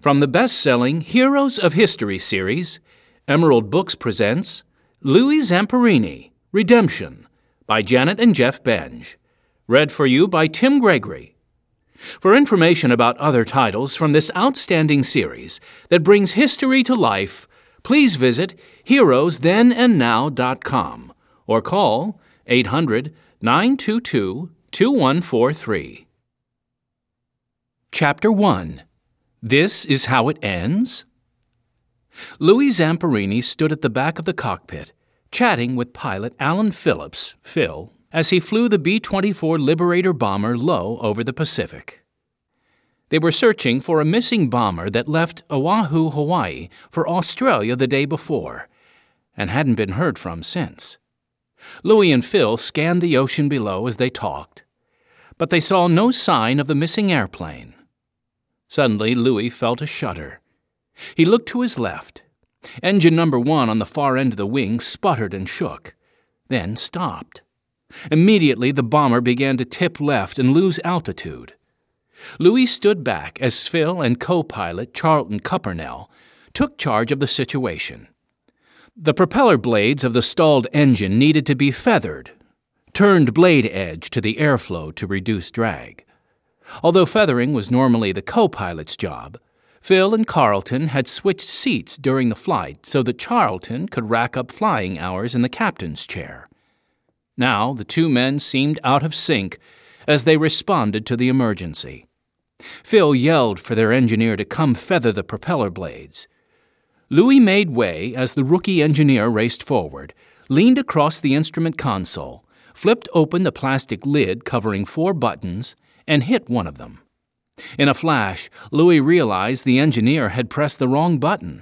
From the best-selling Heroes of History series, Emerald Books presents Louis Zamperini, Redemption, by Janet and Jeff Benge. Read for you by Tim Gregory. For information about other titles from this outstanding series that brings history to life, please visit heroesthenandnow.com or call 800-922-2143. Chapter 1. This is how it ends? Louis Zamperini stood at the back of the cockpit, chatting with pilot Alan Phillips, Phil, as he flew the B-24 Liberator bomber low over the Pacific. They were searching for a missing bomber that left Oahu, Hawaii, for Australia the day before, and hadn't been heard from since. Louis and Phil scanned the ocean below as they talked, but they saw no sign of the missing airplane. Suddenly, Louis felt a shudder. He looked to his left. Engine number 1 on the far end of the wing sputtered and shook, then stopped. Immediately, the bomber began to tip left and lose altitude. Louis stood back as Phil and co-pilot Charlton Cuppernell took charge of the situation. The propeller blades of the stalled engine needed to be feathered, turned blade edge to the airflow to reduce drag. Although feathering was normally the co-pilot's job, Phil and Carlton had switched seats during the flight so that Charlton could rack up flying hours in the captain's chair. Now the two men seemed out of sync as they responded to the emergency. Phil yelled for their engineer to come feather the propeller blades. Louis made way as the rookie engineer raced forward, leaned across the instrument console, flipped open the plastic lid covering 4 buttons, and hit one of them. In a flash, Louis realized the engineer had pressed the wrong button.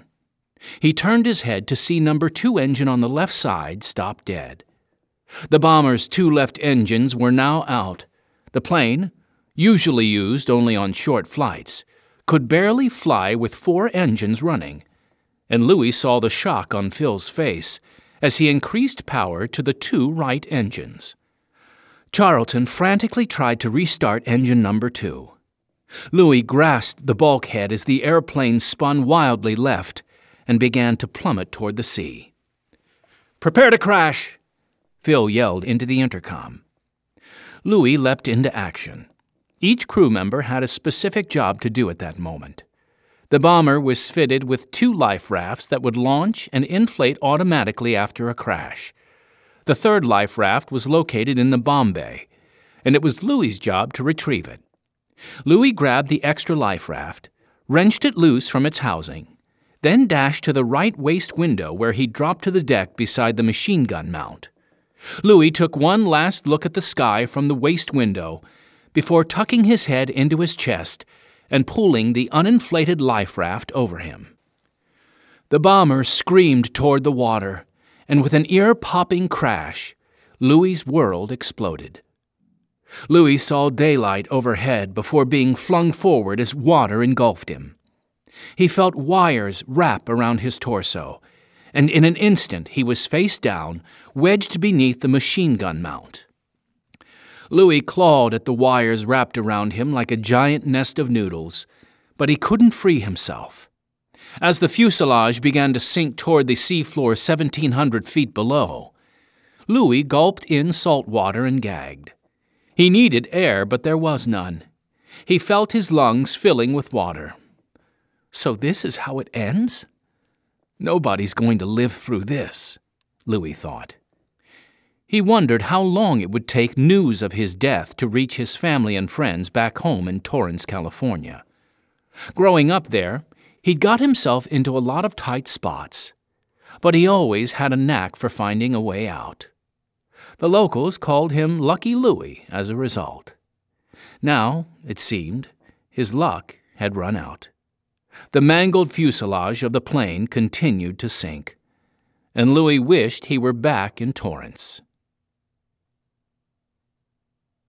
He turned his head to see number 2 engine on the left side stop dead. The bomber's 2 left engines were now out. The plane, usually used only on short flights, could barely fly with 4 engines running, and Louis saw the shock on Phil's face as he increased power to the 2 right engines. Charlton frantically tried to restart engine number 2. Louis grasped the bulkhead as the airplane spun wildly left and began to plummet toward the sea. "Prepare to crash!" Phil yelled into the intercom. Louis leapt into action. Each crew member had a specific job to do at that moment. The bomber was fitted with 2 life rafts that would launch and inflate automatically after a crash. The 3rd life raft was located in the bomb bay, and it was Louis's job to retrieve it. Louis grabbed the extra life raft, wrenched it loose from its housing, then dashed to the right waist window where he dropped to the deck beside the machine gun mount. Louis took one last look at the sky from the waist window before tucking his head into his chest and pulling the uninflated life raft over him. The bomber screamed toward the water, and with an ear-popping crash, Louis's world exploded. Louis saw daylight overhead before being flung forward as water engulfed him. He felt wires wrap around his torso, and in an instant he was face down, wedged beneath the machine gun mount. Louis clawed at the wires wrapped around him like a giant nest of noodles, but he couldn't free himself. As the fuselage began to sink toward the seafloor 1,700 feet below, Louis gulped in salt water and gagged. He needed air, but there was none. He felt his lungs filling with water. So this is how it ends? Nobody's going to live through this, Louis thought. He wondered how long it would take news of his death to reach his family and friends back home in Torrance, California. Growing up there, he'd got himself into a lot of tight spots, but he always had a knack for finding a way out. The locals called him Lucky Louie as a result. Now, it seemed, his luck had run out. The mangled fuselage of the plane continued to sink, and Louis wished he were back in Torrance.